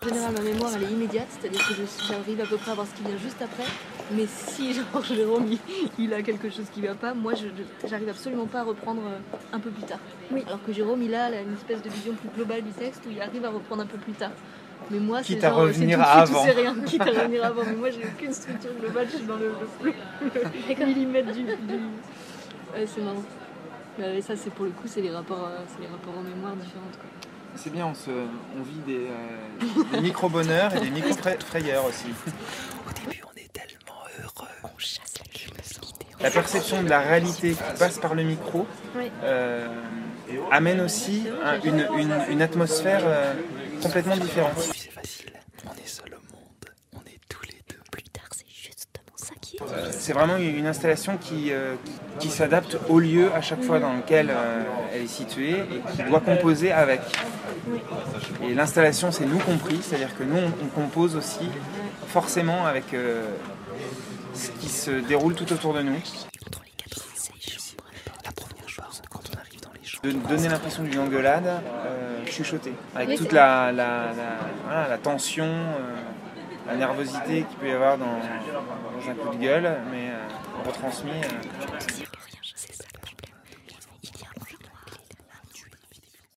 En général, ma mémoire elle est immédiate, c'est-à-dire que j'arrive à peu près à voir ce qui vient juste après. Mais si genre Jérôme il a quelque chose qui va pas, moi j'arrive absolument pas à reprendre un peu plus tard. Oui. Alors que Jérôme il a une espèce de vision plus globale du texte où il arrive à reprendre un peu plus tard. Mais moi c'est Quitte à genre c'est tout de revenir suite avant. ou c'est rien, quitte à revenir avant. Mais moi j'ai aucune structure globale, je suis dans le millimètre du... Ouais, c'est marrant. Mais ça c'est pour le coup c'est les rapports en mémoire différentes quoi. C'est bien, on vit des micro-bonheurs et des micro-frayeurs aussi. Au début, on est tellement heureux. On chasse la culpabilité. La perception de la réalité qui passe par le micro Oui. amène aussi une atmosphère complètement différente. C'est facile. On est seul au monde. On est tous les deux. Plus tard, c'est justement ça qui est. C'est vraiment une installation qui s'adapte au lieu à chaque fois dans lequel elle est située et qui doit composer avec. Et l'installation, c'est nous compris, c'est-à-dire que nous, on compose aussi forcément avec ce qui se déroule tout autour de nous. Entre les 86 chambres, la première chose, quand on arrive dans les chambres, De donner l'impression d'une engueulade chuchotée, avec toute la tension, la nervosité qu'il peut y avoir dans un coup de gueule, mais retransmis.